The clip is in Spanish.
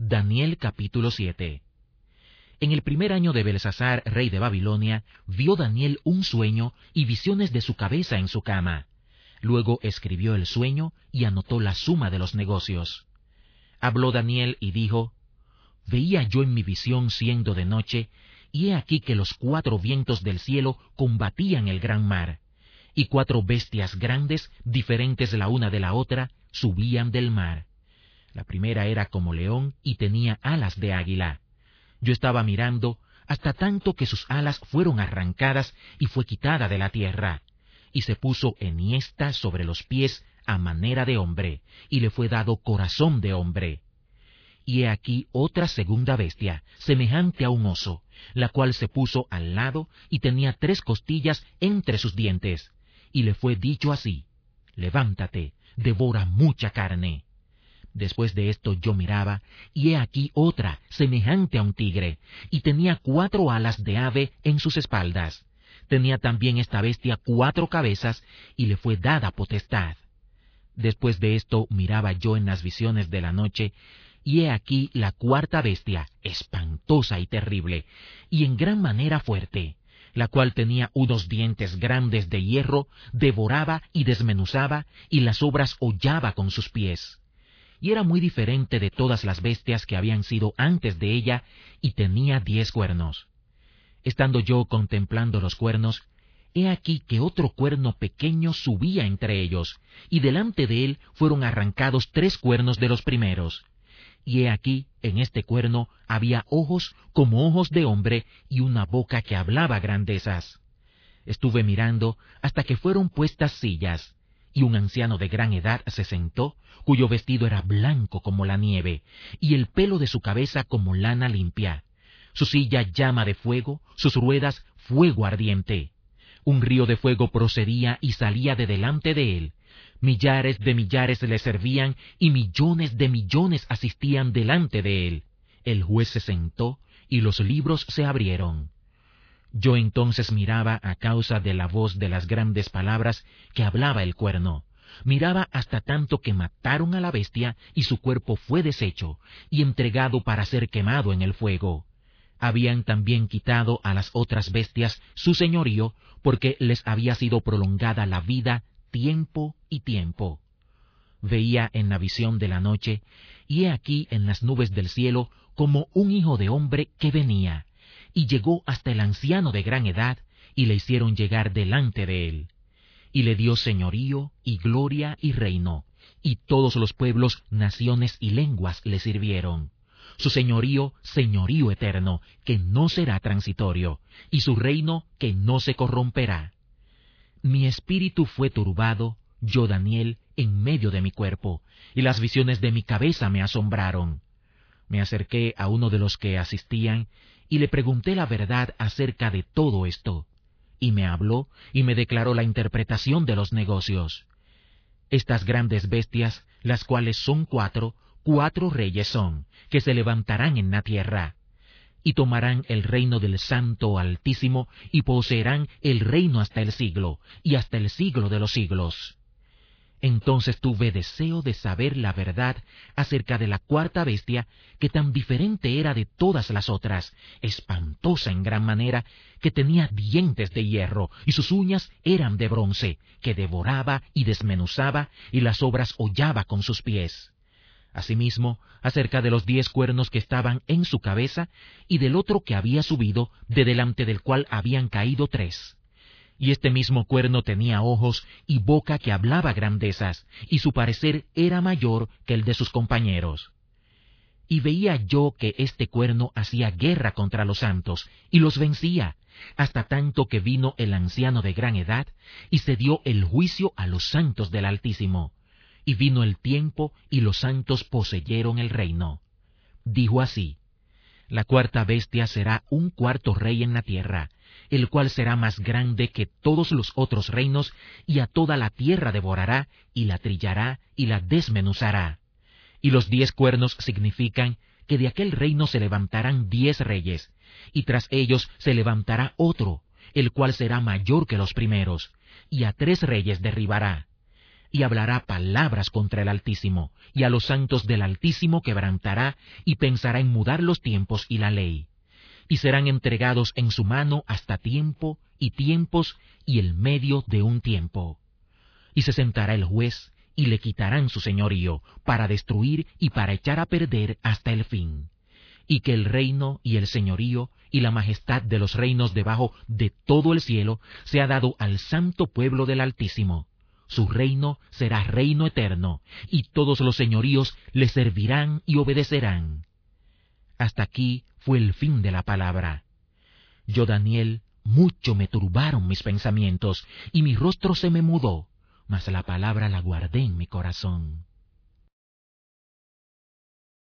Daniel capítulo 7. En el primer año de Belsasar, rey de Babilonia, vio Daniel un sueño y visiones de su cabeza en su cama. Luego escribió el sueño y anotó la suma de los negocios. Habló Daniel y dijo: Veía yo en mi visión siendo de noche, y he aquí que los 4 vientos del cielo combatían el gran mar, y 4 bestias grandes, diferentes la una de la otra, subían del mar. La primera era como león y tenía alas de águila. Yo estaba mirando hasta tanto que sus alas fueron arrancadas y fue quitada de la tierra, y se puso enhiesta sobre los pies a manera de hombre, y le fue dado corazón de hombre. Y he aquí otra segunda bestia, semejante a un oso, la cual se puso al lado y tenía 3 costillas entre sus dientes, y le fue dicho así: Levántate, devora mucha carne. Después de esto yo miraba, y he aquí otra, semejante a un tigre, y tenía 4 alas de ave en sus espaldas. Tenía también esta bestia 4 cabezas, y le fue dada potestad. Después de esto miraba yo en las visiones de la noche, y he aquí la 4ª bestia, espantosa y terrible, y en gran manera fuerte, la cual tenía unos dientes grandes de hierro, devoraba y desmenuzaba, y las obras hollaba con sus pies. Y era muy diferente de todas las bestias que habían sido antes de ella, y tenía 10 cuernos. Estando yo contemplando los cuernos, he aquí que otro cuerno pequeño subía entre ellos, y delante de él fueron arrancados 3 cuernos de los primeros. Y he aquí, en este cuerno había ojos como ojos de hombre, y una boca que hablaba grandezas. Estuve mirando hasta que fueron puestas sillas, y un anciano de gran edad se sentó, cuyo vestido era blanco como la nieve, y el pelo de su cabeza como lana limpia. Su silla llama de fuego, sus ruedas fuego ardiente. Un río de fuego procedía y salía de delante de él. Millares de millares le servían, y millones de millones asistían delante de él. El juez se sentó, y los libros se abrieron. Yo entonces miraba a causa de la voz de las grandes palabras que hablaba el cuerno. Miraba hasta tanto que mataron a la bestia, y su cuerpo fue deshecho, y entregado para ser quemado en el fuego. Habían también quitado a las otras bestias su señorío, porque les había sido prolongada la vida tiempo y tiempo. Veía en la visión de la noche, y he aquí en las nubes del cielo como un hijo de hombre que venía, y llegó hasta el anciano de gran edad, y le hicieron llegar delante de él. Y le dio señorío, y gloria, y reino, y todos los pueblos, naciones y lenguas le sirvieron. Su señorío, señorío eterno, que no será transitorio, y su reino, que no se corromperá. Mi espíritu fue turbado, yo Daniel, en medio de mi cuerpo, y las visiones de mi cabeza me asombraron. Me acerqué a uno de los que asistían, y le pregunté la verdad acerca de todo esto. Y me habló, y me declaró la interpretación de los negocios. Estas grandes bestias, las cuales son 4 reyes son, que se levantarán en la tierra, y tomarán el reino del Santo Altísimo, y poseerán el reino hasta el siglo, y hasta el siglo de los siglos. Entonces tuve deseo de saber la verdad acerca de la 4ª bestia, que tan diferente era de todas las otras, espantosa en gran manera, que tenía dientes de hierro, y sus uñas eran de bronce, que devoraba y desmenuzaba, y las obras hollaba con sus pies. Asimismo, acerca de los 10 cuernos que estaban en su cabeza, y del otro que había subido, de delante del cual habían caído 3. Y este mismo cuerno tenía ojos y boca que hablaba grandezas, y su parecer era mayor que el de sus compañeros. Y veía yo que este cuerno hacía guerra contra los santos, y los vencía, hasta tanto que vino el anciano de gran edad, y se dio el juicio a los santos del Altísimo. Y vino el tiempo, y los santos poseyeron el reino. Dijo así: La 4ª bestia será un 4º rey en la tierra, el cual será más grande que todos los otros reinos, y a toda la tierra devorará, y la trillará, y la desmenuzará. Y los 10 cuernos significan que de aquel reino se levantarán 10 reyes, y tras ellos se levantará otro, el cual será mayor que los primeros, y a 3 reyes derribará. y hablará palabras contra el Altísimo, y a los santos del Altísimo quebrantará, y pensará en mudar los tiempos y la ley. Y serán entregados en su mano hasta tiempo y tiempos y el medio de un tiempo. Y se sentará el juez, y le quitarán su señorío, para destruir y para echar a perder hasta el fin. Y que el reino y el señorío y la majestad de los reinos debajo de todo el cielo sea dado al santo pueblo del Altísimo. Su reino será reino eterno, y todos los señoríos le servirán y obedecerán. Hasta aquí fue el fin de la palabra. Yo, Daniel, mucho me turbaron mis pensamientos, y mi rostro se me mudó, mas la palabra la guardé en mi corazón.